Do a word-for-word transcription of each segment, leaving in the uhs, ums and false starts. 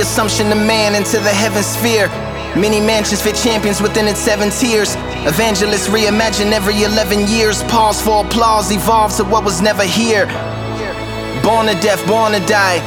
assumption of man into the heaven sphere. Many mansions fit champions within its seven tiers. Evangelists reimagine every eleven years. Pause for applause, evolve to what was never here. Born to death, born to die.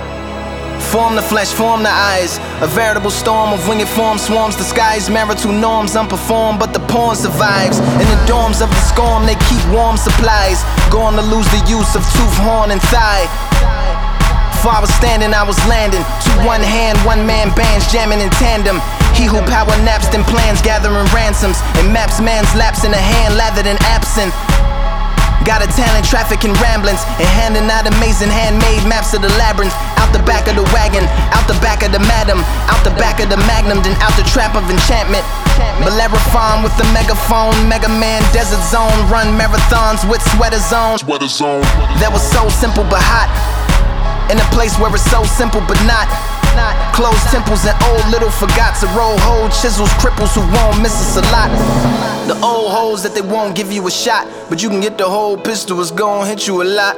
Form the flesh, form the eyes. A veritable storm of winged form swarms the skies. Marital norms unperformed, but the porn survives. In the dorms of the storm, they keep warm supplies. Going to lose the use of tooth, horn, and thigh. Before I was standing, I was landing. To one hand, one man bands jamming in tandem. He who power naps then plans gathering ransoms, and maps man's laps in a hand lathered in absinthe. Got a talent, traffic and ramblings, and handing out amazing handmade maps of the labyrinth. Out the back of the wagon, out the back of the madam, out the back of the magnum, then out the trap of enchantment. Bellerophon with the megaphone, Mega Man, Desert Zone, run marathons with sweater zones. That was so simple but hot, in a place where it's so simple but not. Closed temples and old little forgots. To roll hold chisels, cripples who won't miss us a lot. The old hoes that they won't give you a shot, but you can get the whole pistol, it's gon' hit you a lot.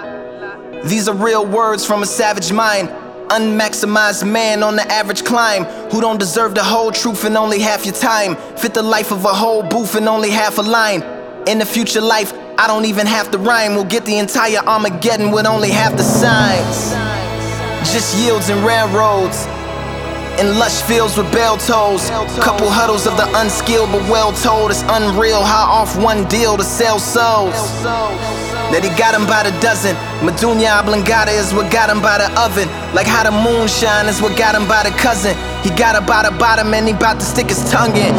These are real words from a savage mind. Unmaximized man on the average climb, who don't deserve the whole truth in only half your time. Fit the life of a whole booth in only half a line. In the future life, I don't even have to rhyme. We'll get the entire Armageddon with only half the signs. Just yields and railroads, in lush fields with bell tolls. Couple huddles of the unskilled but well told. It's unreal how off one deal to sell souls. That he got him by the dozen. Medunia oblongata is what got him by the oven. Like how the moonshine is what got him by the cousin. He got her by the bottom and he bout to stick his tongue in.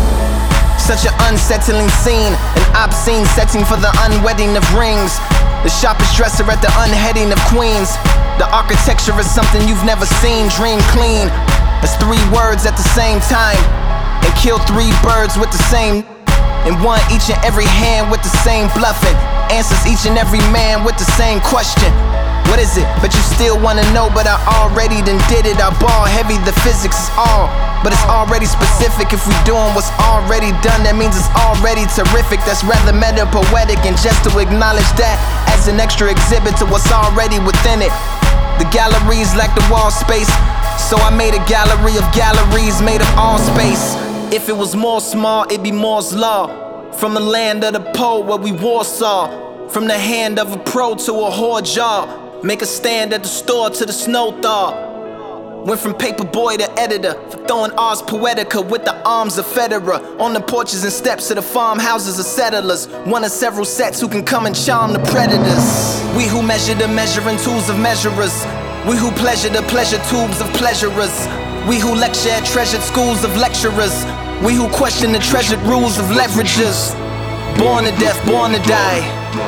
Such an unsettling scene, an obscene setting for the unwedding of rings. The sharpest dresser at the unheading of queens. The architecture is something you've never seen. Dream clean, that's three words at the same time. And kill three birds with the same. And one each and every hand with the same bluffing. Answers each and every man with the same question. What is it? But you still wanna know, but I already done did it. I ball heavy, the physics is all, but it's already specific. If we doing what's already done, that means it's already terrific. That's rather meta-poetic, and just to acknowledge that as an extra exhibit to what's already within it. The galleries lack the wall space, so I made a gallery of galleries made of all space. If it was more small, it'd be Moore's Law. From the land of the poet where we warsaw, from the hand of a pro to a whore jaw. Make a stand at the store to the snow thaw. Went from paperboy to editor, for throwing Ars Poetica with the arms of Federer. On the porches and steps of the farmhouses of settlers. One of several sets who can come and charm the predators. We who measure the measuring tools of measurers. We who pleasure the pleasure tubes of pleasurers. We who lecture at treasured schools of lecturers. We who question the treasured rules of leveragers. Born to death, born to die.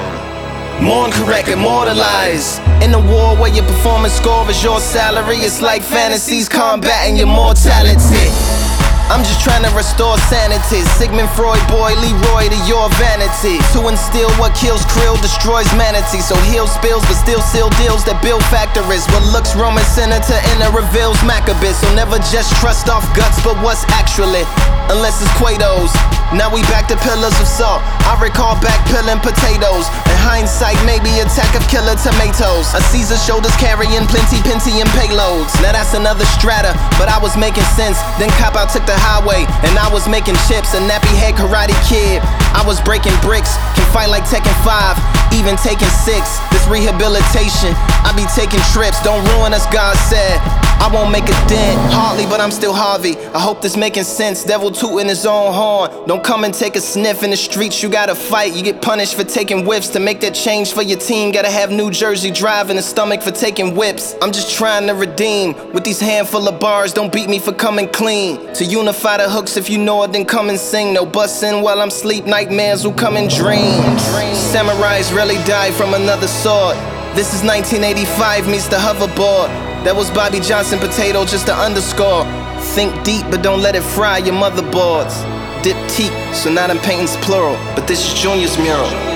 Mourn, correct, immortalize. In a war where your performance score is your salary, it's like fantasies combating your mortality. I'm just trying to restore sanity. Sigmund Freud, boy, Leroy to your vanity. To instill what kills krill destroys manatee. So heal spills but still seal deals that build factories. What looks Roman senator inner reveals Maccabees. So never just trust off guts but what's actually, unless it's Quados. Now we back to pillars of salt. I recall back peeling potatoes. In hindsight, maybe attack of killer tomatoes. A Caesar shoulders carrying plenty Pentium payloads. Now that's another strata, but I was making sense. Then cop out took the highway, and I was making chips. A nappy head karate kid. I was breaking bricks, can fight like Tekken five, even taking six. This rehabilitation, I be taking trips. Don't ruin us, God said. I won't make a dent, hardly, but I'm still Harvey. I hope this making sense. Devil tooting his own horn. Don't come and take a sniff in the streets. You gotta fight. You get punished for taking whiffs. To make that change for your team, gotta have New Jersey drive in the stomach for taking whips. I'm just trying to redeem with these handful of bars. Don't beat me for coming clean. To unify the hooks, if you know it, then come and sing. No bussin' while I'm sleep. Nightmares will come in dreams. Samurais rarely die from another sword. This is nineteen eighty-five meets the hoverboard. That was Bobby Johnson potato, just to underscore. Think deep, but don't let it fry your motherboards. Diptyque, so now them paintings plural, but this is Junior's mural.